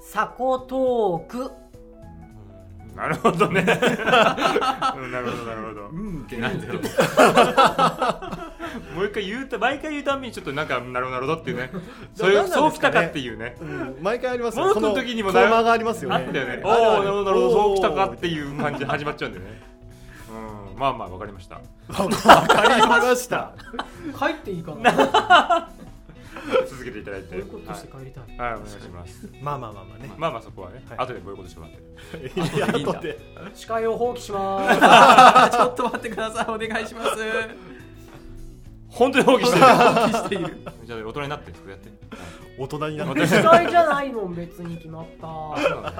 サコトーク。 なるほどね。なるほどなるほど。 ってなんだよ。 もう一回言うと毎回言うたびにちょっとなんかなるほどっていうね。そうきたかっていうね。 毎回ありますよ。 モノ君の時にもコーナーがありますよね。 あったよね。おおなるほどそうきたかっていう感じで始まっちゃうんだよね。まあまあわかりました。 わかりました。 帰っていいかな。 続けていただいて。 ボイコットして帰りたい。 はい、お願いします。 まあまあまあまあね。 まあまあそこはね。後でボイコットしてもらって。 いや後で。 司会を放棄します。 ちょっと待ってください。お願いします。 本当に放棄してる。 放棄している。 じゃあ大人になってそれやって。 大人になって。 司会じゃないもん別に決まった。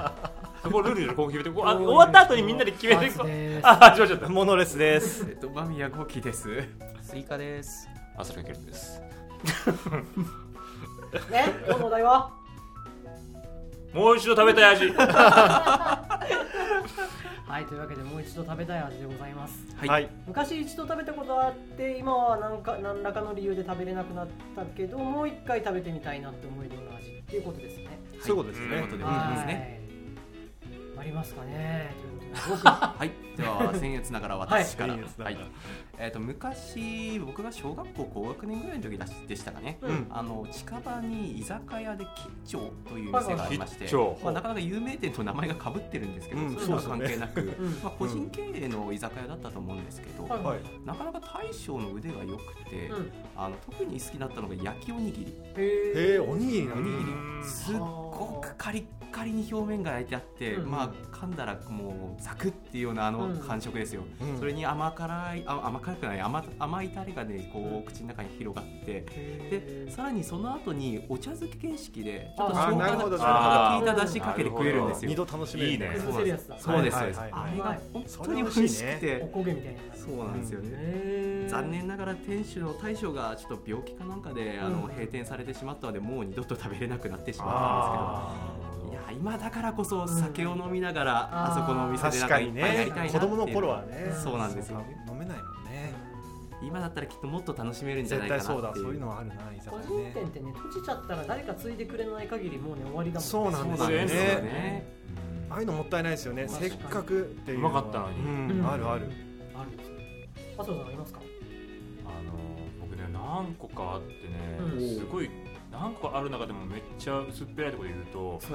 そこルールでこう決めて終わった後にみんなで決めていこう。始まっちゃった。 モノレスです。 間宮ゴキです。スイカです。 浅香ケルです。 ね、今日のお題はもう一度食べたい味。 はい、というわけでもう一度食べたい味でございます。 はい。 昔一度食べたことあって今は何らかの理由で食べれなくなったけどもう一回食べてみたいなって思えるような味っていうことですね。 そういうことですね。 ありますかね。 はい。では僭越ながら私から。はい。昔僕が小学校高学年ぐらいの時でしたかね。近場に居酒屋で吉兆という店がありまして、なかなか有名店と名前が被ってるんですけど、そういうのは関係なく、個人経営の居酒屋だったと思うんですけど、なかなか大将の腕が良くて、特に好きだったのが焼きおにぎり。 おにぎりすっごくカリッカリに表面が焼いてあって、まあ噛んだらもうザクっていうような感触ですよ。それに甘くない甘いタレがねこう口の中に広がって、でさらにその後にお茶漬け形式でちょっと生姜が効いた出汁かけて食えるんですよ。 二度楽しめる。 いいね。 そうです。あれが本当に美味しくて、 おこげみたいな。 そうなんですよね。残念ながら店主の大将がちょっと病気かなんかで閉店されてしまったので、もう二度と食べれなくなってしまったんですけど。いや今だからこそ酒を飲みながらあそこのお店でなんかいっぱいやりたいなっていう。 子供の頃はね。 そうなんですよ。 飲めないもんね。 今だったらきっともっと楽しめるんじゃないかなっていう。 絶対そういうのはあるな。 個人店ってね閉じちゃったら誰か継いでくれない限りもうね終わりだもんね。 そうなんですよね。ああいうのもったいないですよね。せっかくっていううまかったのに。 あるある。 あるんですよ。麻生さんありますか？ 僕ね何個かあってね、すごい何個ある中でもめっちゃ薄っぺらいところで言う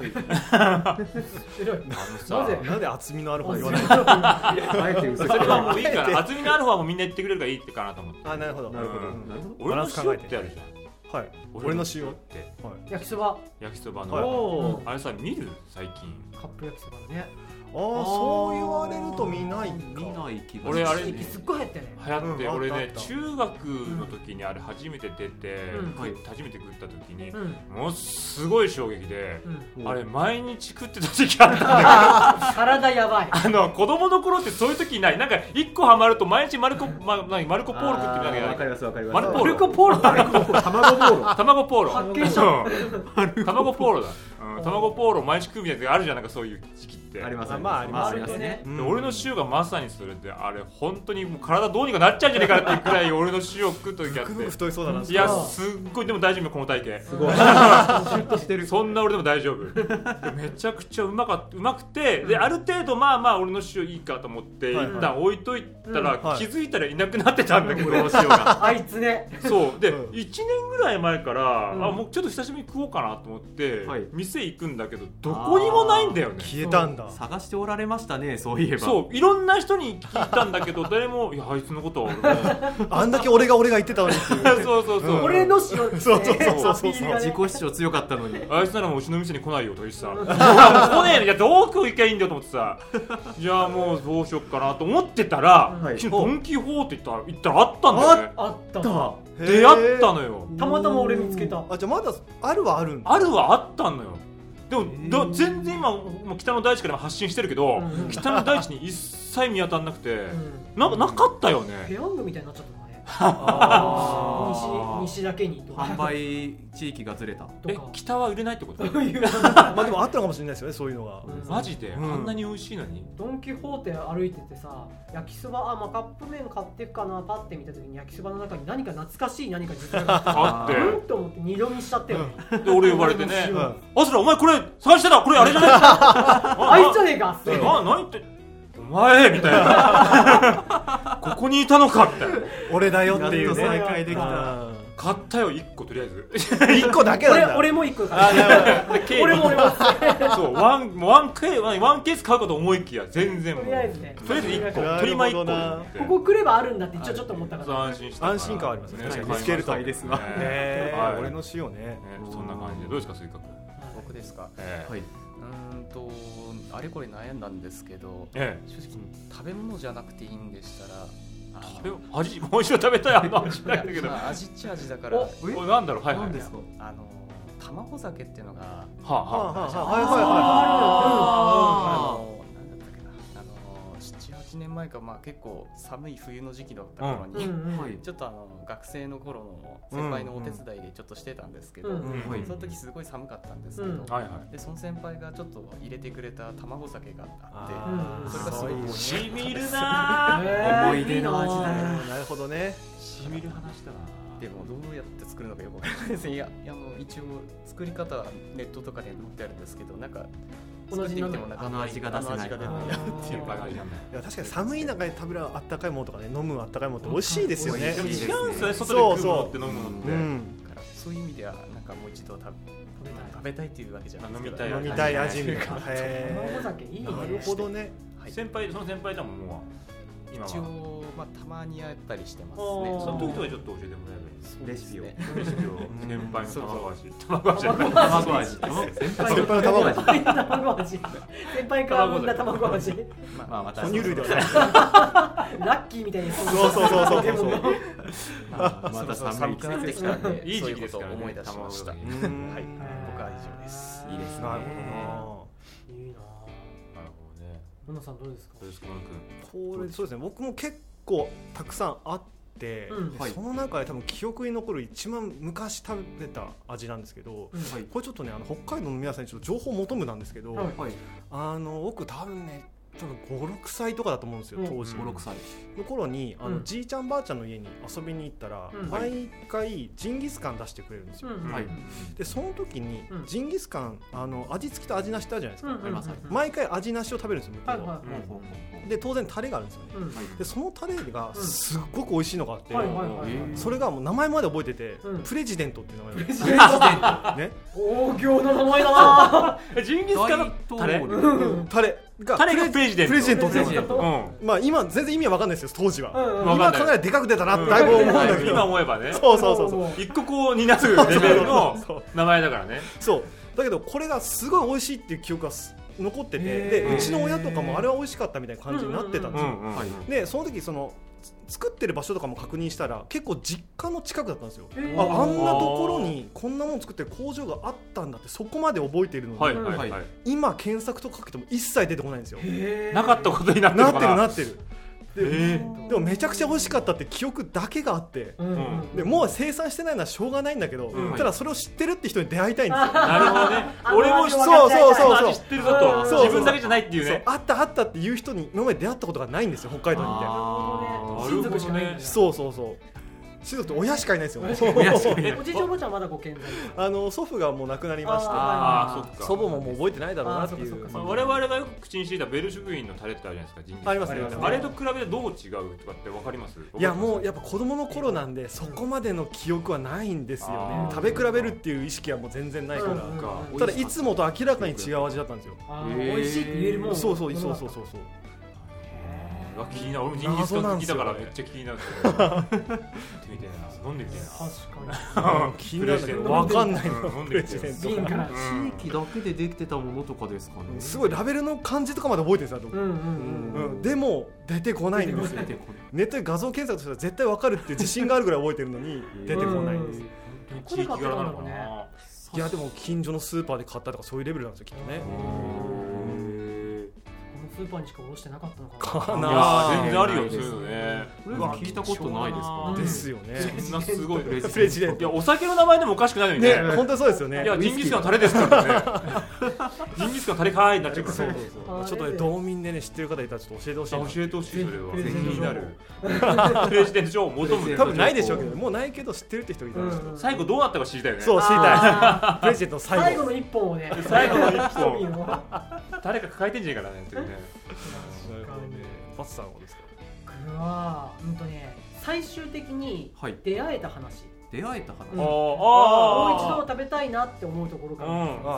と、 なんで厚みのある方言わないの？あえて薄っぺらい。 それはもういいから、厚みのある方もみんな言ってくれるからいいってかなと思って。 あ、なるほど。 俺の塩ってあるじゃん。 はい。俺の塩って。 焼きそばのあれさ見る最近。 カップ焼きそばね。 そう言われると見ない気が。 俺あれすっごい流行ってね。 流行って俺ね中学の時にあれ初めて出て初めて食った時にものすごい衝撃で、あれ毎日食ってた時期あったんだけど体やばい。 子供の頃ってそういう時ない。なんか一個ハマると毎日マルコポール食ってみなきゃいけない。 わかりますわかります。 マルコポール卵ポーロ発見したの。 卵ポーロだ。卵ポーロ毎日食うみたいなのあるじゃん。なんかそういう時期ってあります。 まあありますね。 俺の塩がまさにそれで、あれ本当にもう体どうにかなっちゃうんじゃないかなっていうくらい俺の塩食う時あって。 太いそうだな。 いやすっごい。でも大丈夫この体型。 すごい。シュッとしてる。 そんな俺でも大丈夫。めちゃくちゃうまくて、である程度まあまあ俺の塩いいかと思って一旦置いといたら気づいたらいなくなってたんだけど、俺の塩が。 あいつね。 そうで1年ぐらい前からもうちょっと久しぶりに食おうかなと思って店行くんだけどどこにもないんだよね。 消えたんだ。 探しておられましたね。そういえば。 そういろんな人に聞いたんだけど誰もいやあいつのことはあんだけ俺が言ってたのに。 そう俺の塩って。そう自己主張強かったのに。 あいつならもううちの店に来ないよとか言ってさ、来ねえの。いやどう行けばいいんだよと思ってさ、じゃあもうどうしよっかなと思ってたら、ドンキホーテ行ったらあったんだよね。 あった。 出会ったのよ。 たまたま俺見つけた。 じゃあまだあるはあるんだ。 あるはあったのよ。でも全然今もう北の大地から発信してるけど、北の大地に一切見当たんなくて、なかったよね。 ペヤングみたいになっちゃったのね。 西だけにとか販売地域がずれた。 北は売れないってこと？ まあでもあったのかもしれないですよね、そういうのが。 マジで、あんなに美味しいのに。 ドン・キホーテ歩いててさ、焼きそば、まあカップ麺買っていくかな、パッて見た時に焼きそばの中に何か懐かしい何か実はあってと思って二度見しちゃったよね。 で俺呼ばれてね、あすらお前これ探してた、これあれじゃないあいつじゃねえかって。 何言ってお前みたいなここにいたのかみたいな、 俺だよっていうね。 再会できた。 買ったよ1個とりあえず 1個だけなんだ。 俺も1個俺もそうワンケース買うかと思いきや全然もうとりあえず1個取り前1個ここ来ればあるんだって一応ちょっと思ったから安心した安心感ありますね。見つけるとですわ。俺の塩ね。 そんな感じでどうですか、スイカ君。 僕ですか。はい。あれこれ悩んだんですけど、正直食べ物じゃなくていいんでしたら、 味もう一度食べたい味なんだけど、 味っちゃ味だから、 なんだろう、はいはい、 卵酒っていうのが、 なんだったっけな、7、8年前か、結構寒い冬の時期だった頃に、ちょっと学生の頃の先輩のお手伝いでちょっとしてたんですけど、その時すごい寒かったんですけど、でその先輩がちょっと入れてくれた卵酒があって、それがすごくしみるな思い出の味だな。 なるほどね。 しみる話だな。 でもどうやって作るのかよくわからないですね。いや一応作り方はネットとかで載ってあるんですけど、なんか作ってみてもなかなか味が出せないっていう感じなんだ。 確かに寒い中で食べるあったかいものとかね、飲むあったかいものって美味しいですよね。 違うんですよね、外で食うものって飲むのって。 そういう意味ではなんかもう一度食べたいっていうわけじゃないですけど、 飲みたい味みたいな。 卵酒いいね。 なるほどね。 その先輩だもんもう今は一応たまにやったりしてますね。 その時とかちょっと教えてもらえるレシピを先輩の卵味、 先輩の卵味、 先輩から飲んだ卵味、 また哺乳類ではない、 ラッキーみたいに。 そうまた寒くなってきたんで、 いい時期ですから思い出しました。はい、僕は以上です。 いいですね。 いいな。なるほどね。野野さんどうですか。 これそうですね。僕も結構たくさんあって、その中で多分記憶に残る一番昔食べた味なんですけど、これちょっとね北海道の皆さんにちょっと情報を求めたんですけど、僕多分ね5、6歳とかだと思うんですよ、当時。5、6歳の頃にじいちゃんばあちゃんの家に遊びに行ったら、毎回ジンギスカン出してくれるんですよ。でその時にジンギスカン味付きと味なしってあるじゃないですか。毎回味なしを食べるんですよ。で当然タレがあるんですよね。でそのタレがすっごく美味しいのがあって、それがもう名前まで覚えてて、プレジデントっていう名前なんです。ね、 大行の名前だな。 ジンギスカンのタレがプレジデントっていうの。まあ今全然意味は分かんないですよ、当時は。今考えたらでかく出たなってだいぶ思うんだけど、 今思えばね。 そう一個こう担うレベルの名前だからね。 そうだけどこれがすごい美味しいっていう記憶が残ってて、でうちの親とかもあれは美味しかったみたいな感じになってたんですよ。でその時作ってる場所とかも確認したら結構実家の近くだったんですよ。あんなところにこんなもの作ってる工場があったんだって、そこまで覚えているのに、今検索とかかけても一切出てこないんですよ。 なかったことになってるかな。 なってるでもめちゃくちゃ美味しかったって記憶だけがあって、でもう生産してないのはしょうがないんだけど、ただそれを知ってるって人に出会いたいんですよ。 なるほどね。俺もそう知ってるぞと、自分だけじゃないっていうね。 あったっていう人に今まで出会ったことがないんですよ、北海道にいて。 親族しかない。 そう親族って親しかいないですよね。 おじいちゃんおばあちゃんまだご健在。 祖父がもう亡くなりまして、祖母ももう覚えてないだろうなっていう。 我々がよく口にしていたベル食品のタレってあるじゃないですか。 ありますね。 あれと比べてどう違うとかって分かります？ いやもうやっぱ子供の頃なんでそこまでの記憶はないんですよね。食べ比べるっていう意識はもう全然ないから。ただいつもと明らかに違う味だったんですよ。 美味しいって言えるもん。 そう。 気になる。俺もジンギスカン好きだからめっちゃ気になる。飲んでみてえな。 確かに。気になるけど分かんないの。 飲んでみてえな。 地域だけでできてたものとかですかね。 すごいラベルの漢字とかまで覚えてるんですよ。でも出てこないんですよ。ネットで画像検索としたら絶対分かるっていう自信があるぐらい覚えてるのに出てこないんです。 地域柄なのかな。 いやでも近所のスーパーで買ったとかそういうレベルなんですよ、きっとね。 スーパーにしか卸してなかったのかな。いや全然あるよそういうのね。 聞いたことないですか。 ですよね。 そんなすごいプレジデント。 いやお酒の名前でもおかしくないのにね。 本当にそうですよね。 いやジンギスカンのタレですからね。ジンギスカンタレかーいになっちゃうから。 ちょっとね道民でね知ってる方いたらちょっと教えてほしい。 教えてほしいそれは。 ぜひ気になる。プレジデント情報求む。 多分ないでしょうけど、もうないけど知ってるって人いたら最後どうなったか知りたいよね。 そう知りたい。プレジデントの最後の一本をね。 最後の一本。誰か抱えてんじゃないかなね。 バツさんはですか。 僕は最終的に出会えた話。 出会えた話。 もう一度食べたいなって思うところから。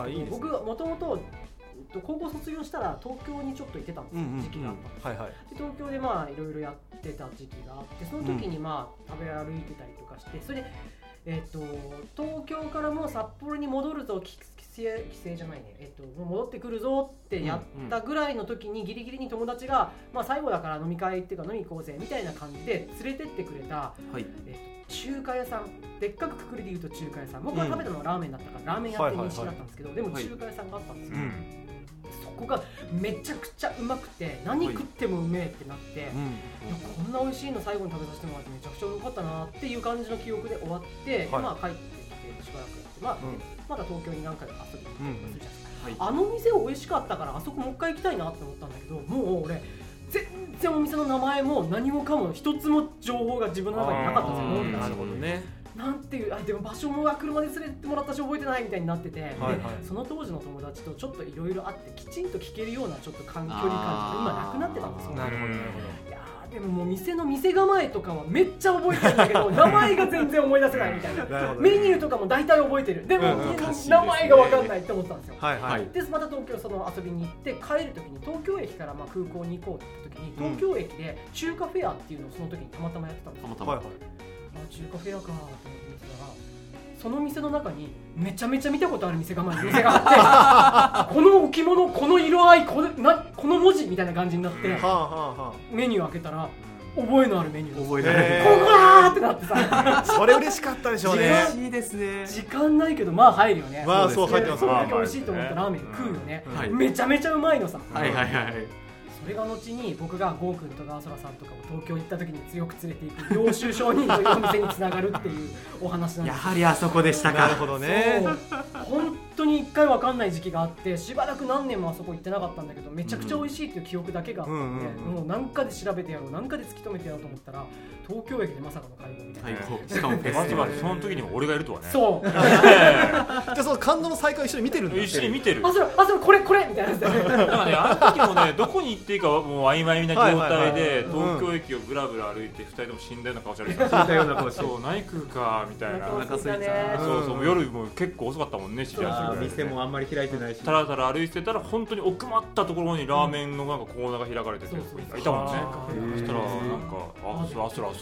僕はもともと高校卒業したら東京にちょっと行ってたんですよ、時期があったんです。で東京でまあいろいろやってた時期があって、その時にまあ食べ歩いてたりとかして、それで東京からもう札幌に戻るぞ、帰省じゃないね、もう戻ってくるぞってやったぐらいの時にギリギリに友達が、まあ、最後だから飲み会っていうか飲み行こうぜみたいな感じで連れてってくれた、中華屋さん、でっかくくくりで言うと中華屋さん、僕が食べたのはラーメンだったからラーメン屋って認識だったんですけど、でも中華屋さんがあったんですよ。そこがめちゃくちゃうまくて、何食ってもうめえってなって、いやこんな美味しいの最後に食べさせてもらってめちゃくちゃうまかったなっていう感じの記憶で終わって、まあ帰ってきてしばらくやって、まだ東京に何回か遊びに行ってするじゃないですか。あの店美味しかったからあそこもう一回行きたいなって思ったんだけど、もう俺全然お店の名前も何もかも一つも情報が自分の中になかったんですよ。 なるほどね。 なんていう、でも場所も車で連れてってもらったし覚えてないみたいになってて、でその当時の友達とちょっといろいろあってきちんと聞けるようなちょっと距離感が今なくなってたんですよ。 なるほど。いやでももう店構えとかはめっちゃ覚えてるんだけど名前が全然思い出せないみたいな。メニューとかも大体覚えてる。でも名前が分かんないって思ったんですよ。でまた東京遊びに行って帰る時に東京駅から空港に行こうって言った時に東京駅で中華フェアっていうのをその時にたまたまやってたんですよ。中華フェアかと思って見てたら、その店の中にめちゃめちゃ見たことある店があってこの置物、この色合い、この文字みたいな感じになって、メニュー開けたら覚えのあるメニュー、覚えられる、ここだーってなってさそれ嬉しかったでしょうね。 嬉しいですね。 時間ないけどまあ入るよね。 まあそう入ってます。 それだけ美味しいと思ったラーメン食うよね。めちゃめちゃうまいのさ。それが後に僕がゴーくんとガーソラさんとかを東京行った時に強く連れて行く領収商人というお店につながるっていうお話なんです。 やはりあそこでしたか。 なるほどね。 本当に一回分かんない時期があって、しばらく何年もあそこ行ってなかったんだけど、めちゃくちゃ美味しいっていう記憶だけがあったんで、もう何かで調べてやろう、何かで突き止めてやろうと思ったら東京駅でまさかの会合みたいな。 しかもフェスティバル、その時にも俺がいるとはね。 そうじゃあその感動の再会一緒に見てるんだ。 一緒に見てる。 それこれみたいなやつだからね、あの時もね、どこに行っていいかもう曖昧な状態で東京駅をブラブラ歩いて2人とも死んだような顔してる。死んだような顔して。そう、何食うかみたいな。 お腹すいた。 そう夜も結構遅かったもんね、7時ぐらい。 店もあんまり開いてないし。 たらたら歩いてたら本当に奥まったところにラーメンのなんかコーナーが開かれてていたもんね。そしたらなんかあそこっつって、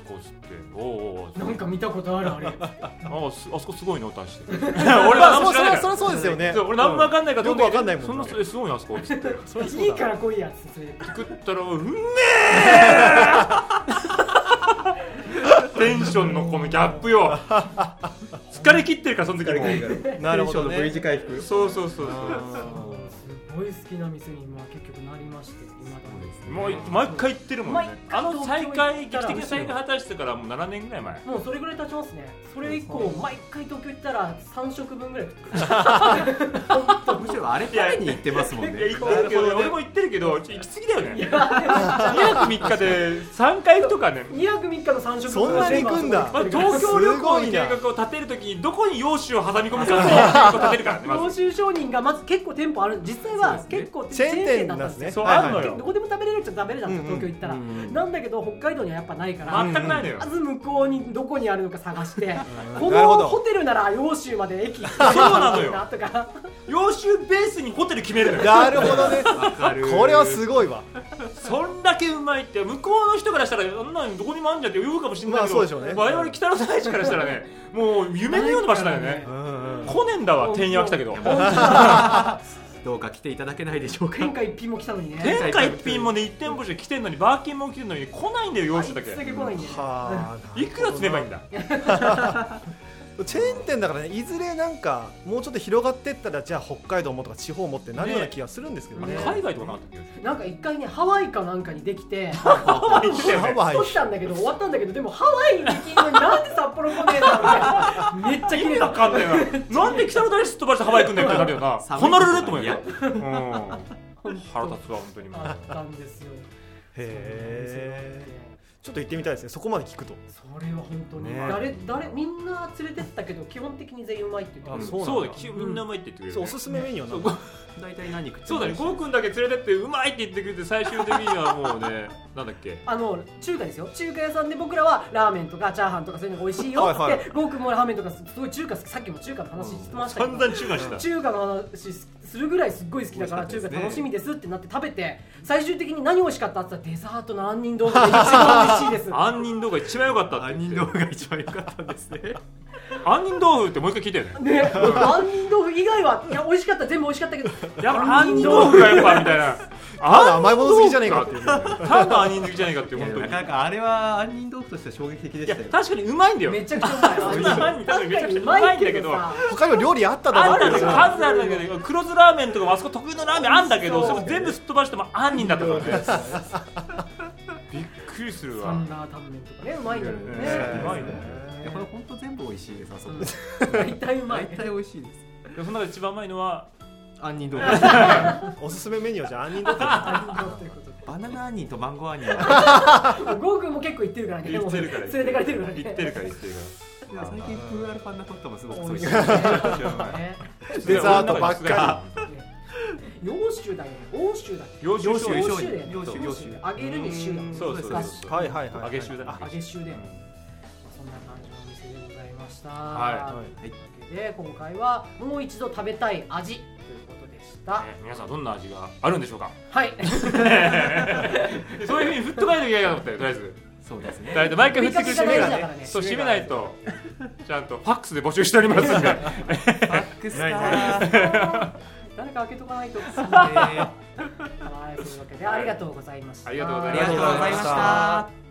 なんか見たことあるあれ。 あそこすごいの出して。 俺は知らない。そりゃそうですよね。 俺何も分かんないからよく分かんないもん。 そんなすごいなあそこっつって。 いいから来いやつって食ったらうめえ。テンションのこのギャップよ。疲れ切ってるからその時も。 なるほどね。 V 字回復。 そう。すごい好きな店に結局なりまして、 もう毎回行ってるもんね。あの再会、劇的な再会果たしてからもう7年ぐらい前。 もうそれぐらい経ちますね。それ以降毎回東京行ったら3食分ぐらい食ってる。 むしろあれ食べに行ってますもんね。 行ってるけど、俺も行ってるけど行き過ぎだよね。2泊3日で3回とかね。 2泊3日の3食分。 そんなに行くんだ。 東京旅行の計画を立てるときにどこに洋酒を挟み込むかっていう計画を立てるからね。 洋酒商人がまず結構店舗ある。実際は結構チェーン店だったんですね。そうあるのよ。どこでも食べれるっちゃ食べれるじゃん、東京行ったら。なんだけど北海道にはやっぱないから、 全くないのよ。 まず向こうにどこにあるのか探して、このホテルなら洋州まで駅行ってそうなのよ。洋州ベースにホテル決めるのよ。 なるほどね。これはすごいわ。 そんだけうまいって向こうの人からしたらあんなにどこにもあんじゃんって言うかもしれないけど、我々北の大地からしたらね、もう夢のような場所だよね。来ねえんだわ。天野は来たけど。 どうか来ていただけないでしょうか。 天下一品も来たのにね。 天下一品もね、1店舗して来てんのに、バーキンも来てんのに来ないんだよ、洋酒だけ。 いくら積めばいいんだ。 チェーン店だからね、いずれなんかもうちょっと広がっていったら、じゃあ北海道もとか地方もってなるような気がするんですけどね。 海外とかなかった気がする。 なんか一回ね、ハワイかなんかにできてハワイ撮ったんだけど終わったんだけど、でもハワイにできるのになんで札幌来ねえんだみたいな、めっちゃ綺麗だったんだよな。なんで北の大地すっ飛ばしてハワイ行くんだよってなるよな。ホノルルって思うよ。腹立つわ本当に。あったんですよ。 へえ。ちょっと行ってみたいですね。そこまで聞くと。 それは本当に、誰みんな連れてったけど基本的に全員うまいって言ってくれる。 そうだ、みんなうまいって言ってくれる。 おすすめメニューは何？ 大体何食って。 そうだね。ゴーくんだけ連れてってうまいって言ってくれて、最終的にはもうね、なんだっけ。 中華ですよ。中華屋さんで僕らはラーメンとかチャーハンとかそういうのが美味しいよって、ゴーくんもラーメンとかすごい中華、さっきも中華の話してましたけど。 散々中華した。 中華の話するぐらいすっごい好きだから中華楽しみですってなって食べて、最終的に何美味しかったって言ったらデザートの杏仁豆腐が一番美味しいです。 杏仁豆腐が一番良かった。 杏仁豆腐が一番良かったんですね。 杏仁豆腐ってもう一回聞いたよね。 ね、杏仁豆腐以外はいや美味しかった、全部美味しかったけど、 やっぱ杏仁豆腐がやっぱみたいな。 ただ甘いもの好きじゃねえかっていう。 ただ杏仁好きじゃねえかっていう本当に。 なかなかあれは杏仁豆腐としては衝撃的でしたよ。 確かにうまいんだよ。 めちゃくちゃうまい。 確かにめちゃくちゃうまいんだけど。 他にも料理あっただろう。 数あるんだけど、黒酢ラーメンとかもあそこ特有のラーメンあんだけど、それ全部すっ飛ばしても杏仁だったからね。びっくりするわ。 サンラータンメンとかね、うまいんだけどね。 うまいね。 これ本当全部美味しいです。あそこ。 大体うまい。 大体美味しいです。 その中で一番うまいのは杏仁豆腐。 おすすめメニューはじゃあ杏仁豆腐。 バナナ杏仁とマンゴー杏仁。ゴーくんも結構行ってるからね。 行ってるから。 連れてかれてるからね。 行ってるから。 最近プーアルパンナコッタもすごく美味しい。 デザートばっかり。洋酒だよね。欧酒だっけ。 洋酒だよね。 洋酒。 揚げるに酒だ。 そうそう。 はいはいはい。 揚げ酒だ。 揚げ酒で。そんな感じのお店でございました。 はい。 で今回はもう一度食べたい味ということでした。 皆さんどんな味があるんでしょうか。 はい。 そういうふうに振っとかないといけないと思って、とりあえず。 そうですね。 毎回振ってくる締めがね。そう締めないとちゃんとファックスで募集しておりますので。ファックスか。 誰か開けとかないと。はい、というわけでありがとうございました。 ありがとうございました。